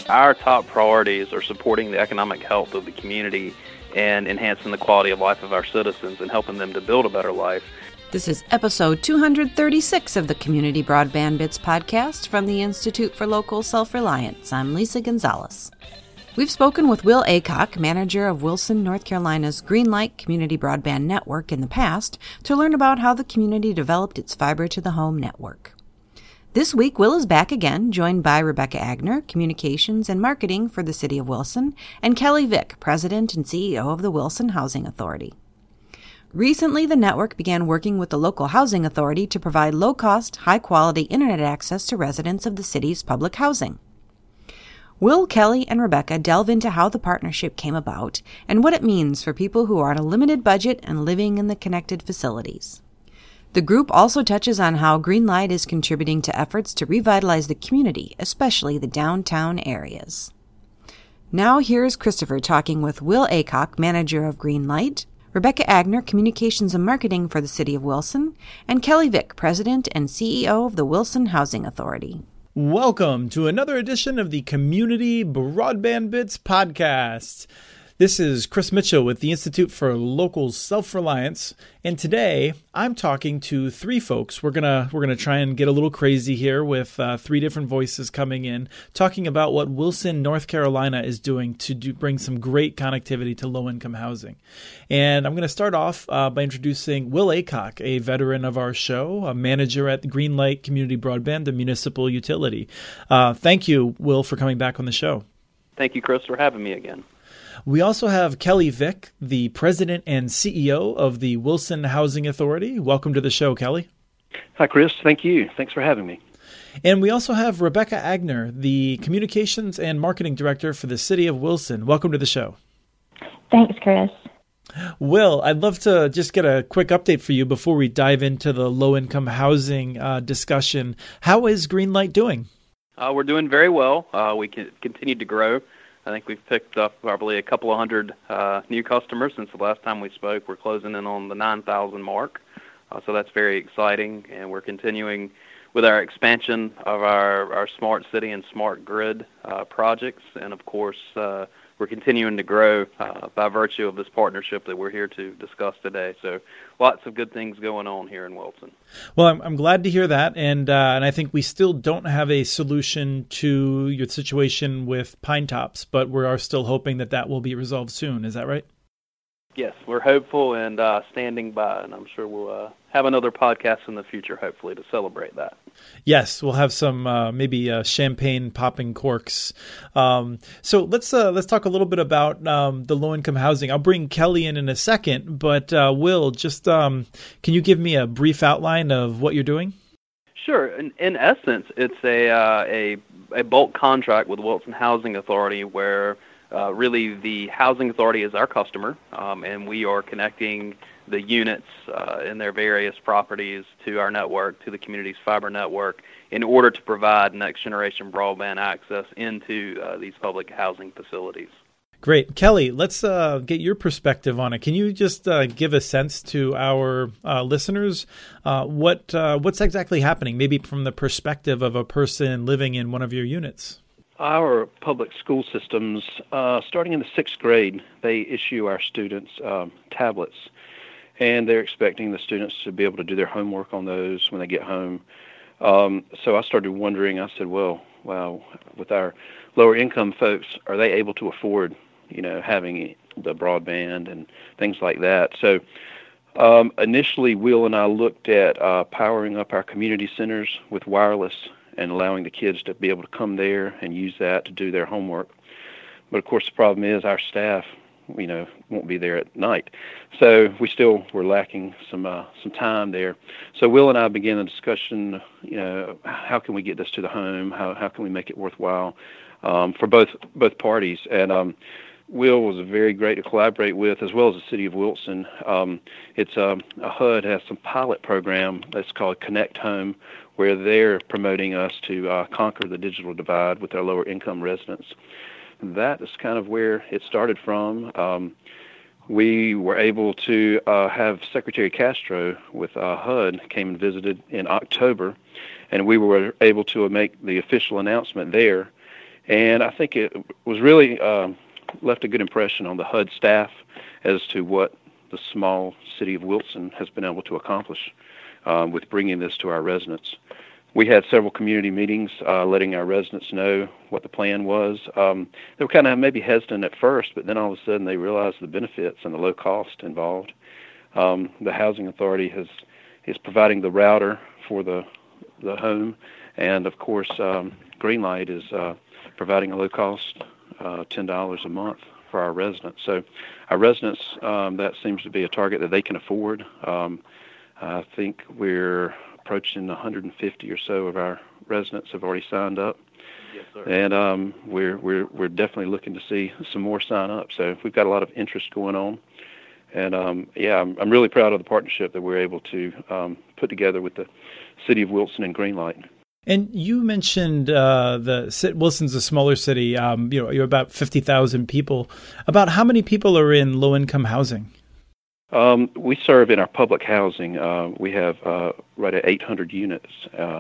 Our top priorities are supporting the economic health of the community and enhancing the quality of life of our citizens and helping them to build a better life. This is episode 236 of the Community Broadband Bits podcast from the Institute for Local Self-Reliance. I'm Lisa Gonzalez. We've spoken with Will Aycock, manager of Wilson, North Carolina's Greenlight Community Broadband Network in the past, to learn about how the community developed its fiber-to-the-home network. This week, Will is back again, joined by Rebecca Agner, Communications and Marketing for the City of Wilson, and Kelly Vick, President and CEO of the Wilson Housing Authority. Recently, the network began working with the local housing authority to provide low-cost, high-quality internet access to residents of the city's public housing. Will, Kelly, and Rebecca delve into how the partnership came about and what it means for people who are on a limited budget and living in the connected facilities. The group also touches on how Greenlight is contributing to efforts to revitalize the community, especially the downtown areas. Now here's Christopher talking with Will Aycock, manager of Greenlight, Rebecca Agner, Communications and Marketing for the City of Wilson, and Kelly Vick, President and CEO of the Wilson Housing Authority. Welcome to another edition of the Community Broadband Bits podcast. This is Chris Mitchell with the Institute for Local Self-Reliance, and today I'm talking to three folks. We're gonna try and get a little crazy here with three different voices coming in, talking about what Wilson, North Carolina is doing to bring some great connectivity to low-income housing. And I'm going to start off by introducing Will Aycock, a veteran of our show, a manager at the Greenlight Community Broadband, a municipal utility. Thank you, Will, for coming back on the show. Thank you, Chris, for having me again. We also have Kelly Vick, the president and CEO of the Wilson Housing Authority. Welcome to the show, Kelly. Hi, Chris. Thank you. Thanks for having me. And we also have Rebecca Agner, the communications and marketing director for the City of Wilson. Welcome to the show. Thanks, Chris. Will, I'd love to just get a quick update for you before we dive into the low-income housing discussion. How is Greenlight doing? We're doing very well. We continue to grow. I think we've picked up probably a couple of hundred new customers since the last time we spoke. We're closing in on the 9,000 mark, so that's very exciting. And we're continuing with our expansion of our smart city and smart grid projects. And, of course, we're continuing to grow by virtue of this partnership that we're here to discuss today. So lots of good things going on here in Wilson. Well, I'm glad to hear that, and I think we still don't have a solution to your situation with Pine Tops, but we are still hoping that will be resolved soon. Is that right? Yes, we're hopeful and standing by, and I'm sure we'll have another podcast in the future, hopefully, to celebrate that. Yes, we'll have some maybe champagne popping corks. So let's talk a little bit about the low-income housing. I'll bring Kelly in a second, but Will, just can you give me a brief outline of what you're doing? Sure. In essence, it's a bulk contract with Wilson Housing Authority where really the housing authority is our customer, and we are connecting the units in their various properties to our network, to the community's fiber network, in order to provide next-generation broadband access into these public housing facilities. Great. Kelly, let's get your perspective on it. Can you just give a sense to our listeners what's exactly happening, maybe from the perspective of a person living in one of your units? Our public school systems, starting in the 6th grade, they issue our students tablets, and they're expecting the students to be able to do their homework on those when they get home. So I started wondering, I said, well, with our lower income folks, are they able to afford, having the broadband and things like that? So initially, Will and I looked at powering up our community centers with wireless and allowing the kids to be able to come there and use that to do their homework. But of course, the problem is our staff, won't be there at night. So we still were lacking some time there. So Will and I began a discussion, how can we get this to the home? How can we make it worthwhile for both parties? And Will was very great to collaborate with, as well as the City of Wilson. It's HUD has some pilot program that's called Connect Home, where they're promoting us to conquer the digital divide with our lower income residents. That is kind of where it started from. We were able to have Secretary Castro with HUD came and visited in October, and we were able to make the official announcement there. And I think it was really left a good impression on the HUD staff as to what the small city of Wilson has been able to accomplish with bringing this to our residents. We had several community meetings letting our residents know what the plan was. They were kind of maybe hesitant at first, but then all of a sudden they realized the benefits and the low cost involved. The housing authority is providing the router for the home, and of course Greenlight is providing a low cost $10 a month for our residents. So our residents, that seems to be a target that they can afford. I think we're approaching 150 or so of our residents have already signed up. Yes, sir. And we're definitely looking to see some more sign up. So we've got a lot of interest going on. And I'm really proud of the partnership that we're able to put together with the City of Wilson and Greenlight. And you mentioned Wilson's a smaller city. You're about 50,000 people. About how many people are in low-income housing? We serve in our public housing. We have right at 800 units.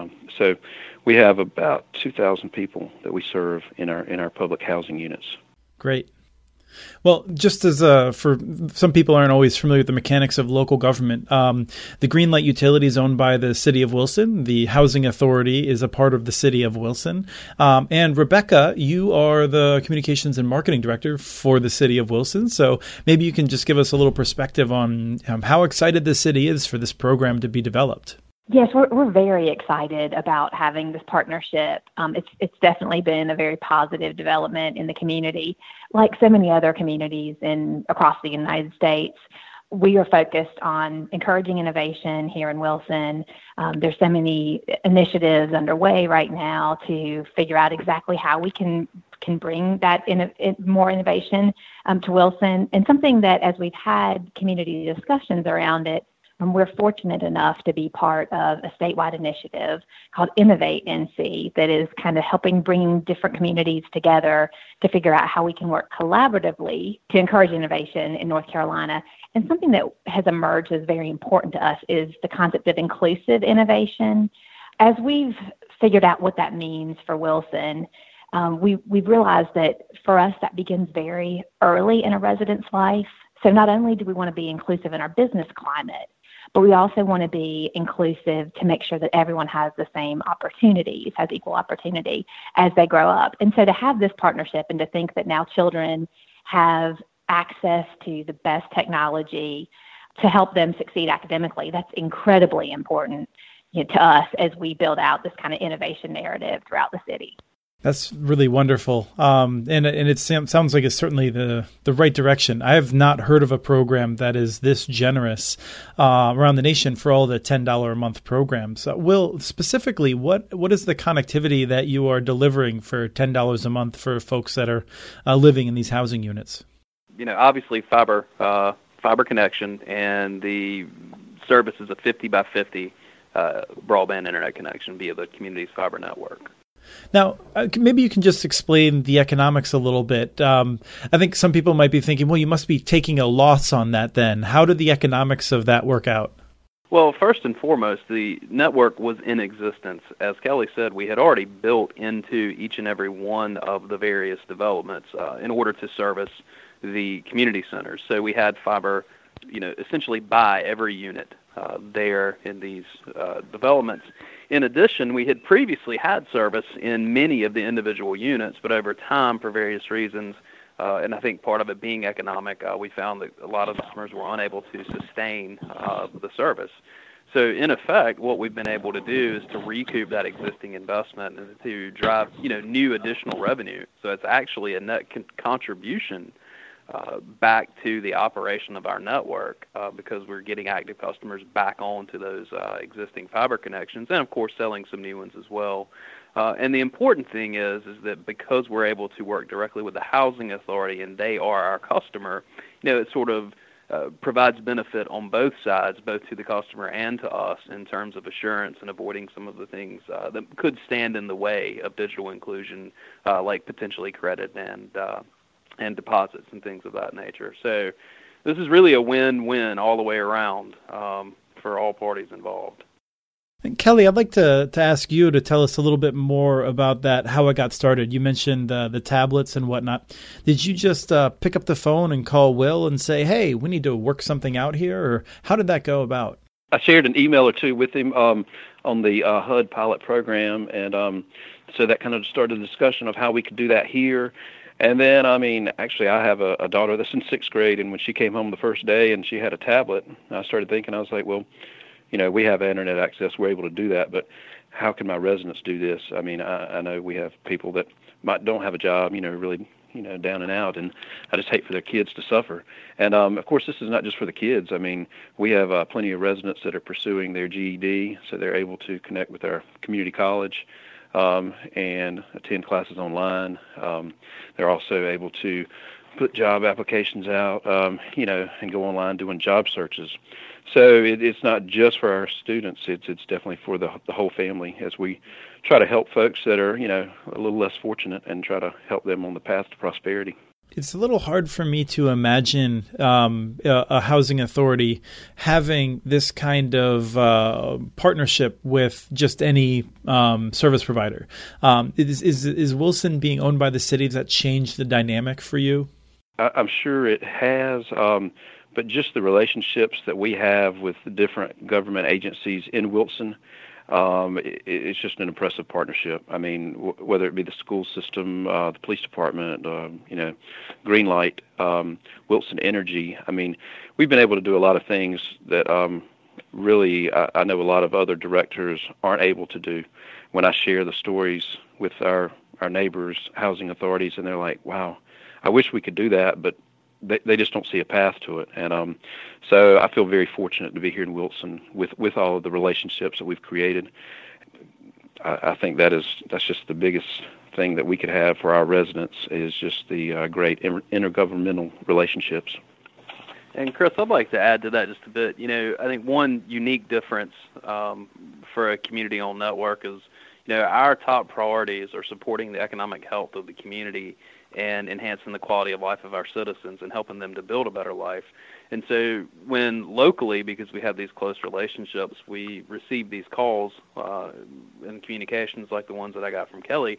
So we have about 2,000 people that we serve in our public housing units. Great. Well, just as for some people aren't always familiar with the mechanics of local government, the Greenlight utility is owned by the City of Wilson. The Housing Authority is a part of the City of Wilson. And Rebecca, you are the Communications and Marketing Director for the City of Wilson. So maybe you can just give us a little perspective on how excited the city is for this program to be developed. Yes, we're very excited about having this partnership. It's definitely been a very positive development in the community. Like so many other communities across the United States, we are focused on encouraging innovation here in Wilson. There's so many initiatives underway right now to figure out exactly how we can bring that more innovation to Wilson. And something that, as we've had community discussions around it, we're fortunate enough to be part of a statewide initiative called Innovate NC that is kind of helping bring different communities together to figure out how we can work collaboratively to encourage innovation in North Carolina. And something that has emerged as very important to us is the concept of inclusive innovation. As we've figured out what that means for Wilson, we've realized that for us that begins very early in a resident's life. So not only do we want to be inclusive in our business climate, but we also want to be inclusive to make sure that everyone has the same opportunities, has equal opportunity as they grow up. And so to have this partnership and to think that now children have access to the best technology to help them succeed academically, that's incredibly important to us as we build out this kind of innovation narrative throughout the city. That's really wonderful. And it sounds like it's certainly the right direction. I have not heard of a program that is this generous around the nation for all the $10 a month programs. Will, specifically, what is the connectivity that you are delivering for $10 a month for folks that are living in these housing units? Obviously fiber connection, and the service is a 50 by 50 broadband internet connection via the community's fiber network. Now, maybe you can just explain the economics a little bit. I think some people might be thinking, well, you must be taking a loss on that then. How did the economics of that work out? Well, first and foremost, the network was in existence. As Kelly said, we had already built into each and every one of the various developments in order to service the community centers. So we had fiber, essentially by every unit there in these developments. In addition, we had previously had service in many of the individual units, but over time, for various reasons, and I think part of it being economic, we found that a lot of customers were unable to sustain the service. So in effect, what we've been able to do is to recoup that existing investment and to drive, new additional revenue. So it's actually a net contribution back to the operation of our network because we're getting active customers back onto those existing fiber connections, and of course selling some new ones as well. And the important thing is that because we're able to work directly with the housing authority and they are our customer, it sort of provides benefit on both sides, both to the customer and to us in terms of assurance and avoiding some of the things that could stand in the way of digital inclusion, like potentially credit and deposits and things of that nature. So this is really a win-win all the way around for all parties involved. And Kelly, I'd like to ask you to tell us a little bit more about that, how it got started. You mentioned the tablets and whatnot. Did you just pick up the phone and call Will and say, hey, we need to work something out here? Or how did that go about? I shared an email or two with him on the HUD pilot program, and so that kind of started a discussion of how we could do that here. And then, actually, I have a daughter that's in 6th grade, and when she came home the first day and she had a tablet, I started thinking, I was like, well, we have internet access, we're able to do that, but how can my residents do this? I know we have people that don't have a job, really, down and out, and I just hate for their kids to suffer. And, of course, this is not just for the kids. We have plenty of residents that are pursuing their GED, so they're able to connect with our community college and attend classes online. They're also able to put job applications out, and go online doing job searches. So it's not just for our students. It's definitely for the whole family as we try to help folks that are, a little less fortunate and try to help them on the path to prosperity. It's a little hard for me to imagine a housing authority having this kind of partnership with just any service provider. Is Wilson being owned by the city? Does that change the dynamic for you? I'm sure it has, but just the relationships that we have with the different government agencies in Wilson, it's just an impressive partnership. Whether it be the school system, the police department, Greenlight, Wilson Energy. We've been able to do a lot of things that really I know a lot of other directors aren't able to do. When I share the stories with our neighbors, housing authorities, and they're like, wow, I wish we could do that, but they just don't see a path to it. And so I feel very fortunate to be here in Wilson with all of the relationships that we've created. I think that's just the biggest thing that we could have for our residents is just the great intergovernmental relationships. And Chris, I'd like to add to that just a bit. I think one unique difference for a community-owned network is, our top priorities are supporting the economic health of the community and enhancing the quality of life of our citizens and helping them to build a better life. And so when locally, because we have these close relationships, we receive these calls and communications like the ones that I got from Kelly,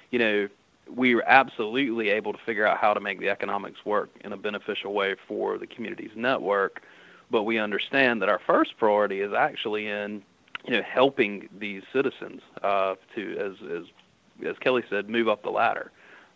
we were absolutely able to figure out how to make the economics work in a beneficial way for the community's network. But we understand that our first priority is actually in, helping these citizens to, as Kelly said, move up the ladder.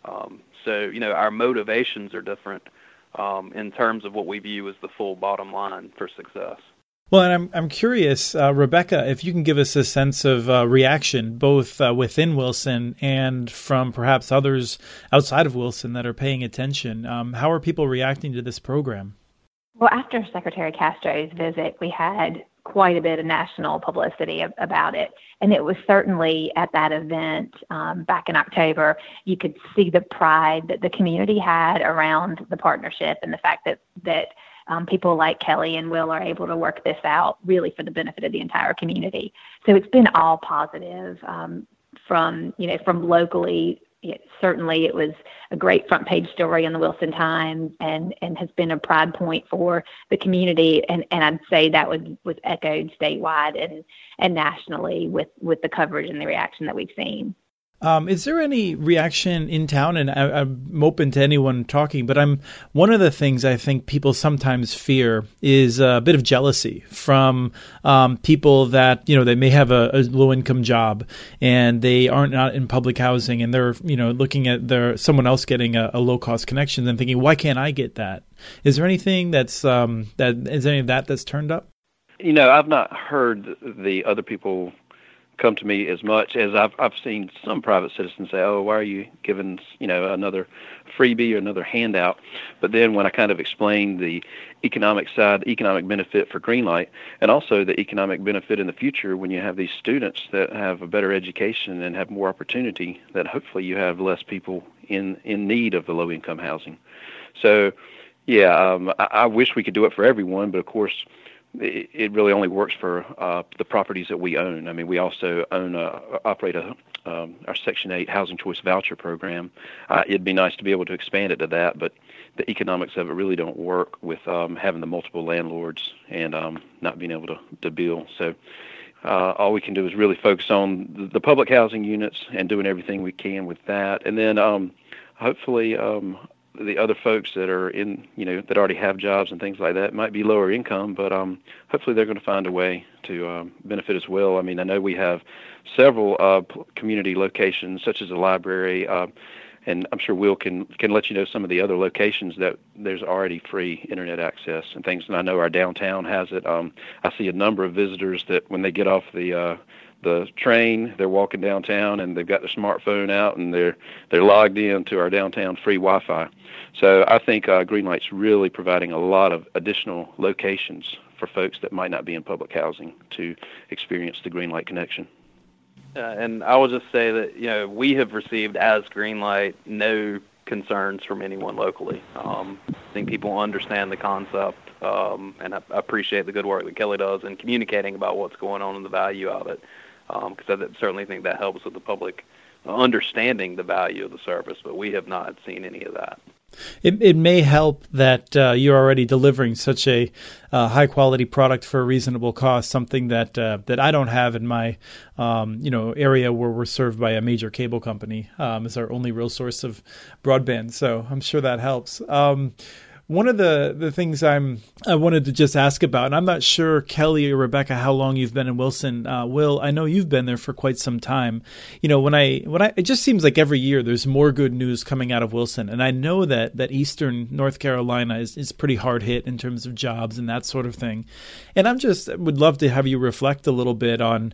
So, our motivations are different in terms of what we view as the full bottom line for success. Well, and I'm curious, Rebecca, if you can give us a sense of reaction, both within Wilson and from perhaps others outside of Wilson that are paying attention. How are people reacting to this program? Well, after Secretary Castro's visit, we had quite a bit of national publicity about it. And it was certainly at that event back in October, you could see the pride that the community had around the partnership and the fact that people like Kelly and Will are able to work this out really for the benefit of the entire community. So it's been all positive from locally. Certainly it was a great front page story in the Wilson Times and has been a pride point for the community. And I'd say that was echoed statewide and nationally with the coverage and the reaction that we've seen. Is there any reaction in town? And I'm open to anyone talking, but one of the things I think people sometimes fear is a bit of jealousy from people that, they may have a low income job and they aren't not in public housing and they're, looking at someone else getting a low cost connection and thinking, why can't I get that? Is there anything that's that's turned up? I've not heard the other people come to me as much as I've seen some private citizens say, oh, why are you giving, another freebie or another handout? But then when I kind of explained the economic side, the economic benefit for Greenlight, and also the economic benefit in the future when you have these students that have a better education and have more opportunity, that hopefully you have less people in need of the low-income housing. So, I wish we could do it for everyone, but of course, it really only works for the properties that we own. We also operate our Section 8 Housing Choice Voucher program. It'd be nice to be able to expand it to that, but the economics of it really don't work with having the multiple landlords and not being able to bill. So all we can do is really focus on the public housing units and doing everything we can with that. And then hopefully the other folks that are in, that already have jobs and things like that might be lower income, but hopefully they're going to find a way to benefit as well. I mean, I know we have several community locations, such as a library, and I'm sure Will can let you know some of the other locations that there's already free internet access and things. And I know our downtown has it. I see a number of visitors that when they get off the train, they're walking downtown and they've got their smartphone out and they're logged in to our downtown free Wi-Fi. So I think Greenlight's really providing a lot of additional locations for folks that might not be in public housing to experience the Greenlight connection. And I will just say that, we have received as Greenlight no concerns from anyone locally. I think people understand the concept, and I appreciate the good work that Kelly does in communicating about what's going on and the value of it, because I certainly think that helps with the public understanding the value of the service, but we have not seen any of that. It may help that you're already delivering such a high-quality product for a reasonable cost, something that I don't have in my area where we're served by a major cable company as our only real source of broadband. So I'm sure that helps. One of the things I wanted to just ask about, and I'm not sure, Kelly or Rebecca, how long you've been in Wilson. Will, I know you've been there for quite some time. It just seems like every year there's more good news coming out of Wilson, and I know that Eastern North Carolina is pretty hard hit in terms of jobs and that sort of thing. And would love to have you reflect a little bit on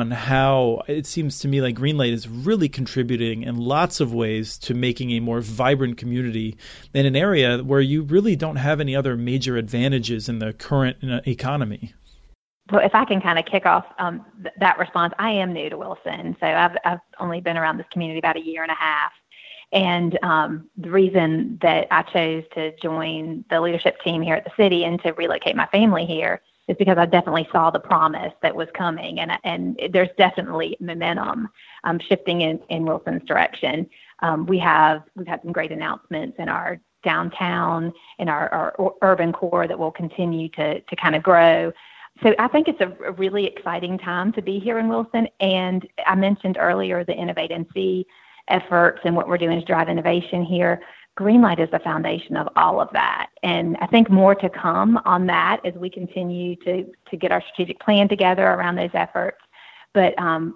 how it seems to me like Greenlight is really contributing in lots of ways to making a more vibrant community in an area where you really don't have any other major advantages in the current economy. Well, if I can kind of kick off that response, I am new to Wilson, so I've only been around this community about a year and a half. And the reason that I chose to join the leadership team here at the city and to relocate my family here is because I definitely saw the promise that was coming, and there's definitely momentum shifting in Wilson's direction. We've had some great announcements in our downtown and our urban core that will continue to kind of grow. So I think it's a really exciting time to be here in Wilson. And I mentioned earlier the Innovate NC efforts and what we're doing to drive innovation here. Greenlight is the foundation of all of that. And I think more to come on that as we continue to get our strategic plan together around those efforts. But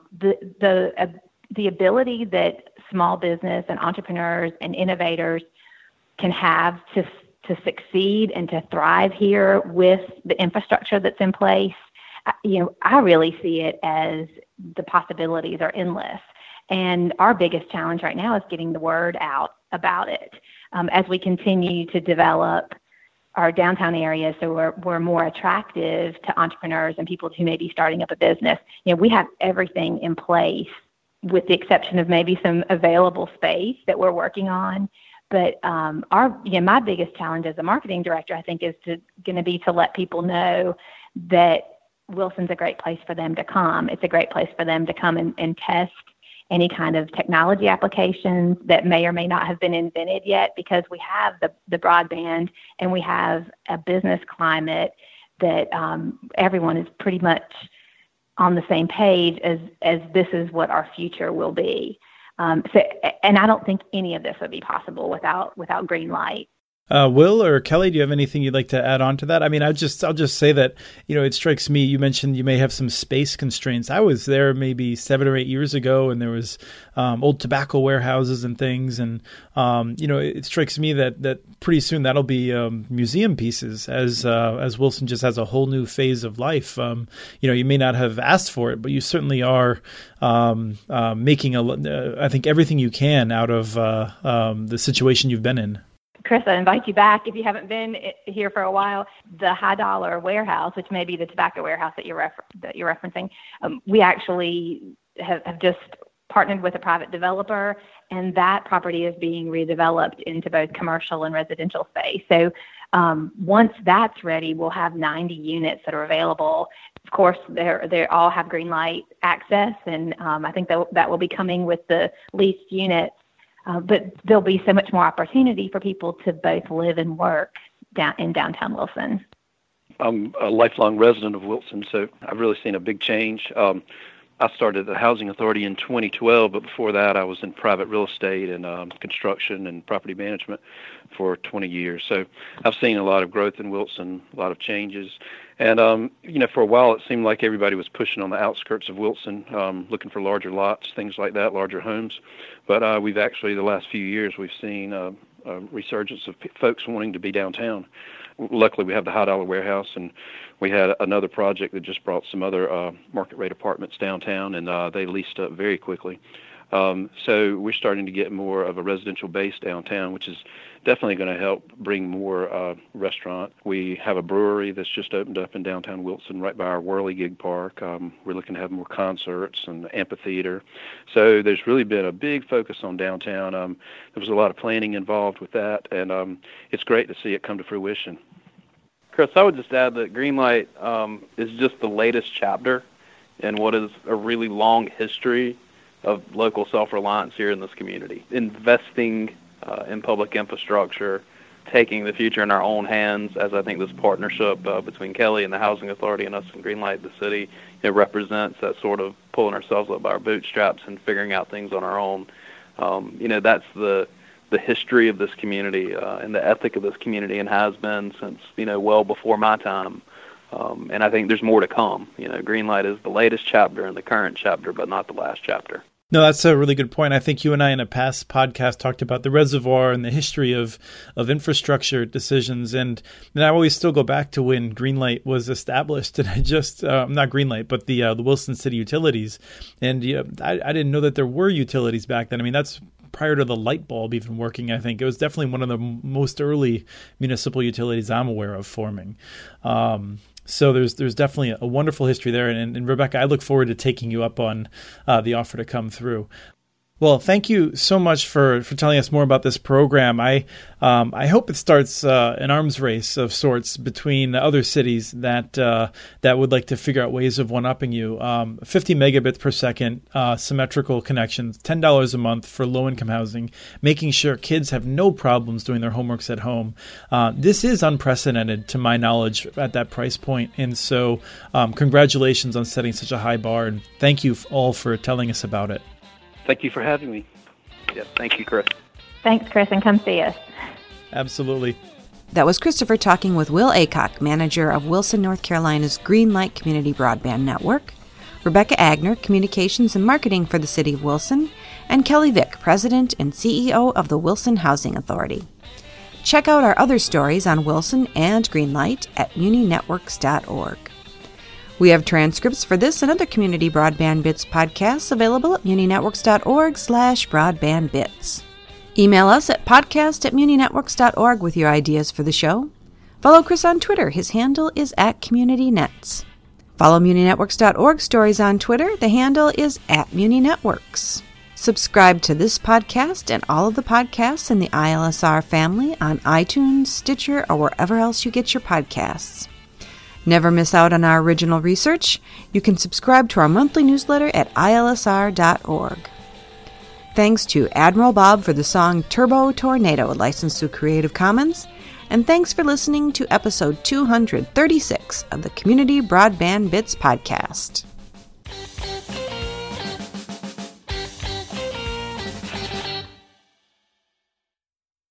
the ability that small business and entrepreneurs and innovators can have to succeed and to thrive here with the infrastructure that's in place, I really see it as the possibilities are endless. And our biggest challenge right now is getting the word out about it as we continue to develop our downtown area so we're more attractive to entrepreneurs and people who may be starting up a business. We have everything in place with the exception of maybe some available space that we're working on. But my biggest challenge as a marketing director, I think, is going to be to let people know that Wilson's a great place for them to come. It's a great place for them to come and test any kind of technology applications that may or may not have been invented yet, because we have the broadband and we have a business climate that everyone is pretty much on the same page as this is what our future will be. And I don't think any of this would be possible without Greenlight. Will or Kelly, do you have anything you'd like to add on to that? I mean, I'll just say that, it strikes me, you mentioned you may have some space constraints. I was there maybe 7 or 8 years ago, and there was old tobacco warehouses and things. And, it strikes me that pretty soon that'll be museum pieces as Wilson just has a whole new phase of life. You may not have asked for it, but you certainly are making I think everything you can out of the situation you've been in. Chris, I invite you back if you haven't been here for a while. The High Dollar warehouse, which may be the tobacco warehouse that you're referencing, we actually have just partnered with a private developer, and that property is being redeveloped into both commercial and residential space. So once that's ready, we'll have 90 units that are available. Of course, they all have Greenlight access, and I think that will be coming with the leased units. But there'll be so much more opportunity for people to both live and work in downtown Wilson. I'm a lifelong resident of Wilson, so I've really seen a big change. I started the Housing Authority in 2012, but before that I was in private real estate and construction and property management for 20 years. So I've seen a lot of growth in Wilson, a lot of changes. And, for a while it seemed like everybody was pushing on the outskirts of Wilson, looking for larger lots, things like that, larger homes. But we've actually, the last few years, we've seen a resurgence of folks wanting to be downtown. Luckily, we have the High Dollar Warehouse, and we had another project that just brought some other market rate apartments downtown, and they leased up very quickly. So we're starting to get more of a residential base downtown, which is definitely going to help bring more restaurant. We have a brewery that's just opened up in downtown Wilson right by our Whirligig Park. We're looking to have more concerts and amphitheater. So there's really been a big focus on downtown. There was a lot of planning involved with that, and it's great to see it come to fruition. Chris, I would just add that Greenlight is just the latest chapter in what is a really long history of local self-reliance here in this community. Investing in public infrastructure, taking the future in our own hands, as I think this partnership between Kelly and the Housing Authority and us and Greenlight, the city, it represents that sort of pulling ourselves up by our bootstraps and figuring out things on our own. That's the history of this community and the ethic of this community, and has been since, well before my time. And I think there's more to come. Greenlight is the latest chapter in the current chapter, but not the last chapter. No, that's a really good point. I think you and I in a past podcast talked about the reservoir and the history of infrastructure decisions. And I always still go back to when Greenlight was established. And I just, not Greenlight, but the Wilson City Utilities. And I didn't know that there were utilities back then. I mean, that's prior to the light bulb even working, I think. It was definitely one of the most early municipal utilities I'm aware of forming. So there's definitely a wonderful history there. And Rebecca, I look forward to taking you up on the offer to come through. Well, thank you so much for telling us more about this program. I hope it starts an arms race of sorts between other cities that would like to figure out ways of one-upping you. 50 megabits per second symmetrical connections, $10 a month for low-income housing, making sure kids have no problems doing their homeworks at home. This is unprecedented to my knowledge at that price point. And so congratulations on setting such a high bar. And thank you all for telling us about it. Thank you for having me. Yeah, thank you, Chris. Thanks, Chris, and come see us. Absolutely. That was Christopher talking with Will Aycock, manager of Wilson, North Carolina's Greenlight Community Broadband Network, Rebecca Agner, communications and marketing for the City of Wilson, and Kelly Vick, president and CEO of the Wilson Housing Authority. Check out our other stories on Wilson and Greenlight at muninetworks.org. We have transcripts for this and other Community Broadband Bits podcasts available at muninetworks.org/broadbandbits. Email us at podcast@muninetworks.org with your ideas for the show. Follow Chris on Twitter. His handle is @CommunityNets. Follow muninetworks.org stories on Twitter. The handle is @muninetworks. Subscribe to this podcast and all of the podcasts in the ILSR family on iTunes, Stitcher, or wherever else you get your podcasts. Never miss out on our original research. You can subscribe to our monthly newsletter at ilsr.org. Thanks to Admiral Bob for the song Turbo Tornado, licensed through Creative Commons. And thanks for listening to episode 236 of the Community Broadband Bits podcast.